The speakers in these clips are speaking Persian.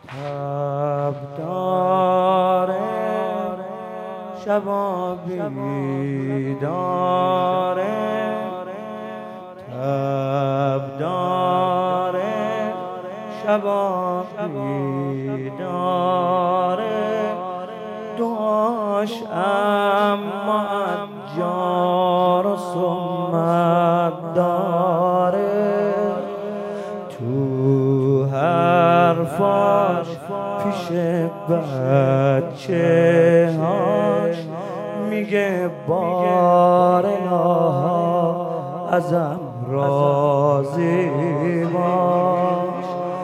تب داره شبا بیداره، تب داره شبا بیداره، دعاش اما جار و سمت داره، تو حرفاش پیش بچه هاش میگه بارلاها ازم راضی باش.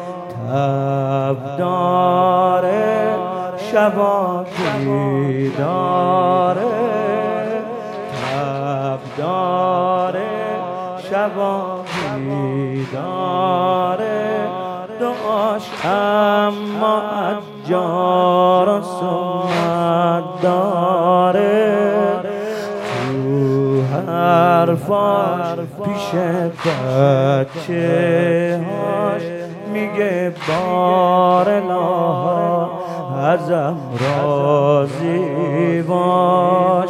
تب داره شبا بیداره، تب داره شبا بیداره، دعاش اما جار و سمت داره، تو حرفاش پیش بچه هاش میگه بارلاها ازم راضی باش.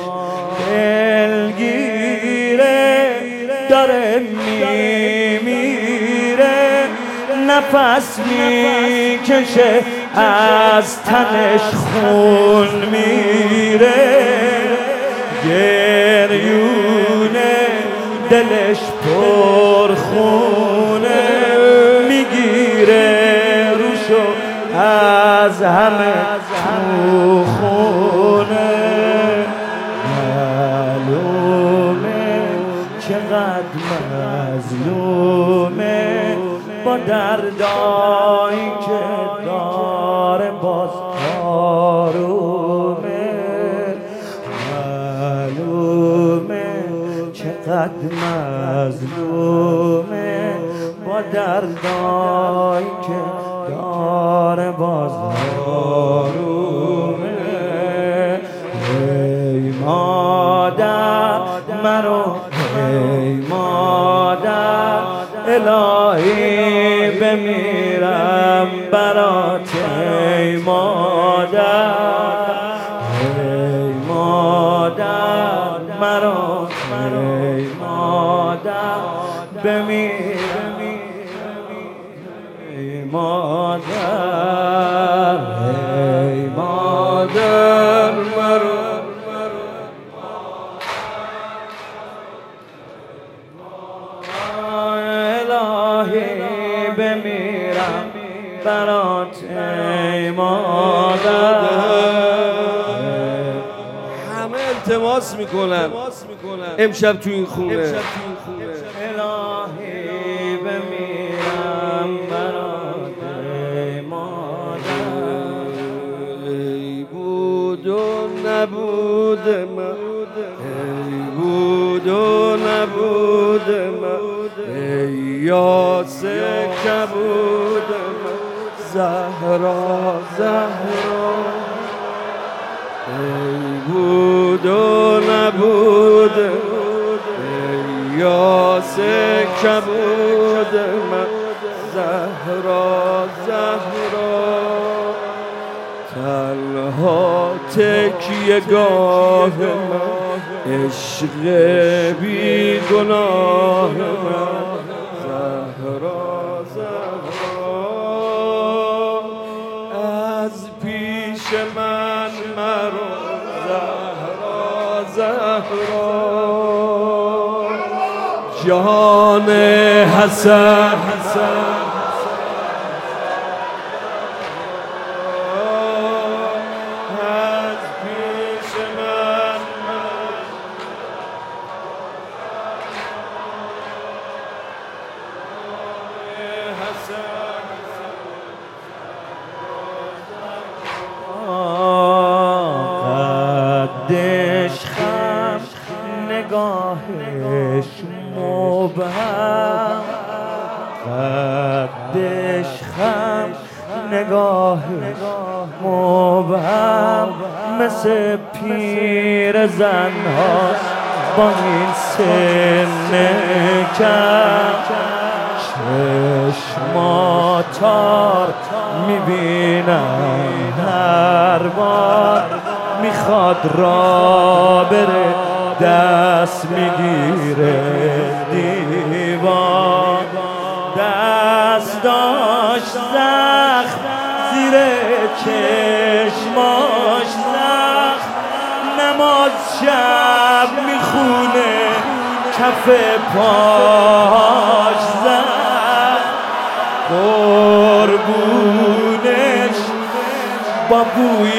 دلگیره داره میمیره، نفس میکشه از تنش خون میره، گریونه دلش پر خونه، میگیره روشو از همه تو خونه. معلومه چقدر مظلومه با دردایی که داره، باز آرومه. معلومه چقدر مظلومه با دردایی که داره، باز آرومه. ای مادر مرو، ای مادر الهی بمیرم برات، ای مادر، ای مادر مرا، ای مادر بمیرم، ای مادر، ای مادر مرا، الهی بمیرم برات، ای مادر. همه التماس میکنن امشب تو این خونه، الهی بمیرم برات، ای مادر. ای بود و نبود من، ای بود و نبود من، ای یاس کبود من، زهرا زهرا. ای بود و نبود، ای یاس کبود من، زهرا زهرا. تنها تکیه گاه من، عشق بی گناه من، زهرا زهرا. از پیش من مرو زهرا زهرا. جان حسن قدش خم نگاهش مبهم، قدش خم نگاهش مبهم، مثل پیر زنهاست با این سن کم. چشماتار میبینم هر بار میخواد را بره دست میگیره دیوار دست داشت زخم زیر چشماش زخم نماز شب میخونه کف پاش زخم قربونش با بوی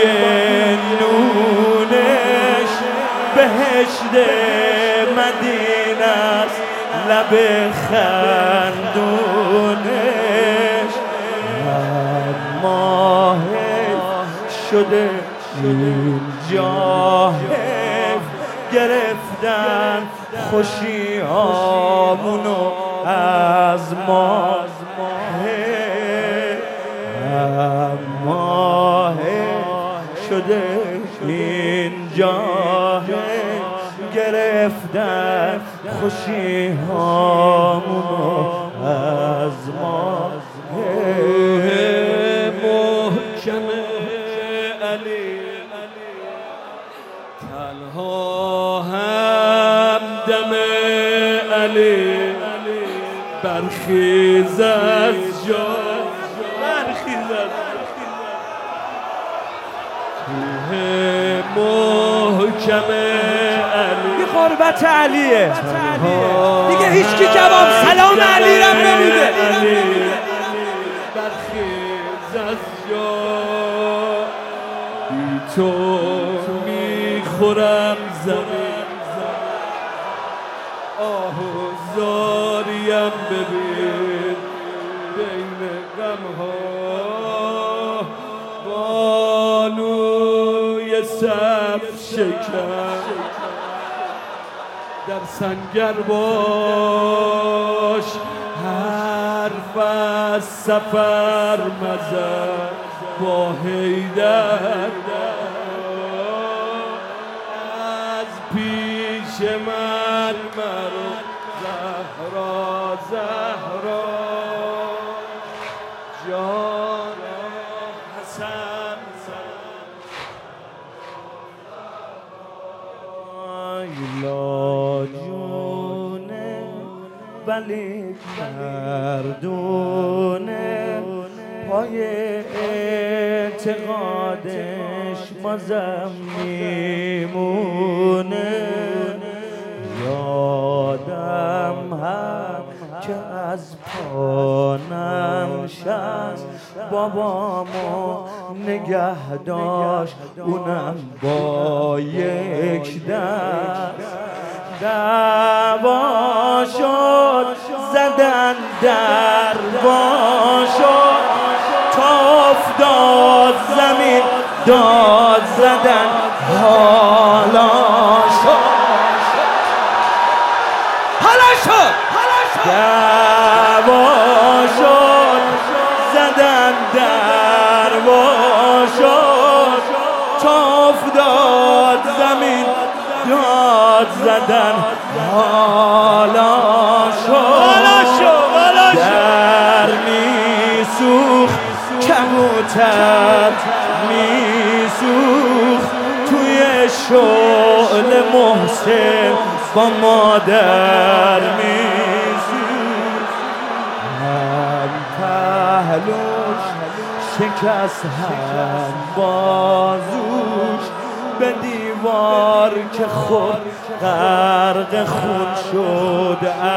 نونش بهشت مدینه است لب خندونش اما حیف شده اینجا حیف گرفتن خوشیامونو از ما اما حیف شده اینجا حیف گرفتن خوشیامونو از ما محکم علی تنها همدم علی برخیز از جا برخیز از محکم علی قربت علیه دیگه هیچکی جواب سلام علی رم نمیده برخیز از جا بی تو میخورم زمین آه و زاریم ببین بین غمها بانوی صف شکن در سنگر باش حرف از سفر مزن با حیدر از پیش من مرو زهرا زهرا جان حسن لیلا جونه ولی مردونه پای اعتقادش بازم میمونه یادم هم که از پانم شست بابامو نگه داشت اونم با یک دست دعوا شد زدن دروا شد تا افتاد زمین داد زدن حالا شد دعوا شد زدن دروا شد تا افتاد زمین داد زدن حالا شد در میسوخت کبوتر میسوخت توی شعل محسن با مادر میسوخت هم پهلوش شکست هم بازوش به دیوار که خود غرق خون شد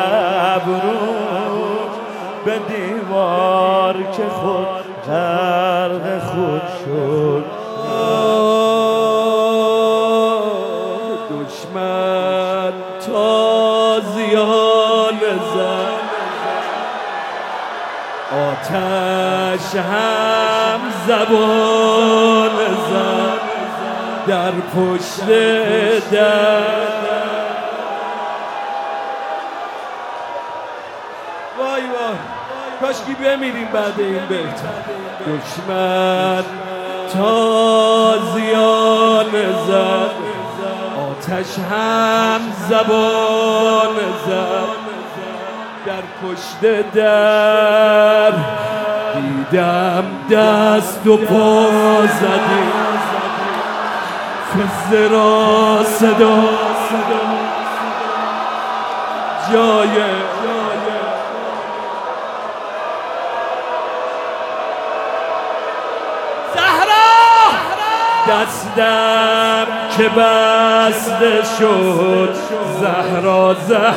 ابروش به دیوار که خود غرق خون شد دشمن تازیان زد آتش هم زبان زد در پشت در وای وای کاشکی بمیریم بعد این بیت دشمن تازیان زد آتش هم زبان زد در پشت در دیدم دست و پا زدی فزه را صدا جای دستم که بسته شد زهرا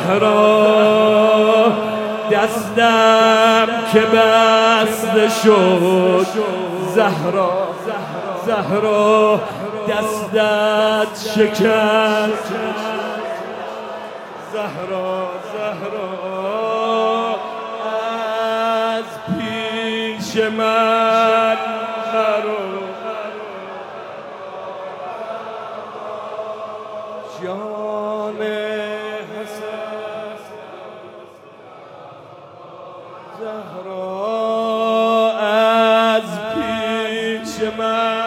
زهرا دستم که بسته شد زهرا زهرا دستت شکست زهرا زهرا از پیش من نرو جان حسن زهرا از پیش من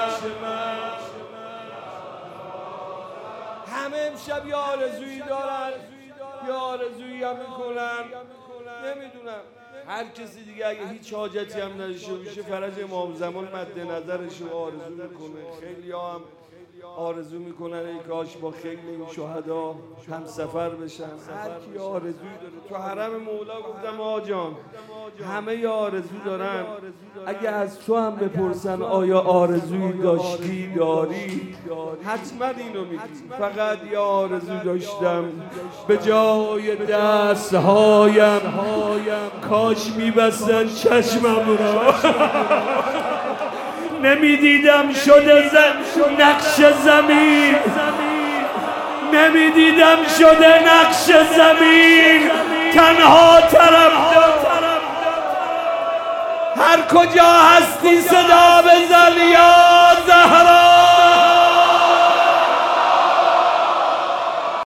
همه امشب یه آرزویی دارن یه آرزویی هم میکنن نمیدونم هر کسی دیگه اگه هیچ حاجتی هم نداشته باشه فرج امام زمان مد نظرش رو آرزو میکنه خیلی هم آرزو میکنن ای کاش با خیلی شهدا هم سفر بشن هر کی آرزویی داره تو حرم مولا گفتم آجان همه ی آرزو دارن اگه از تو هم بپرسن آیا آرزویی داشتی داری حتما اینو میگی فقط یه آرزو داشتم به جای دستهایم کاش میبستن چشمم را نمیدیدم شده نقش زمین نمیدیدم شده نقش زمین تنها طرفدار هر کجا هستی صدا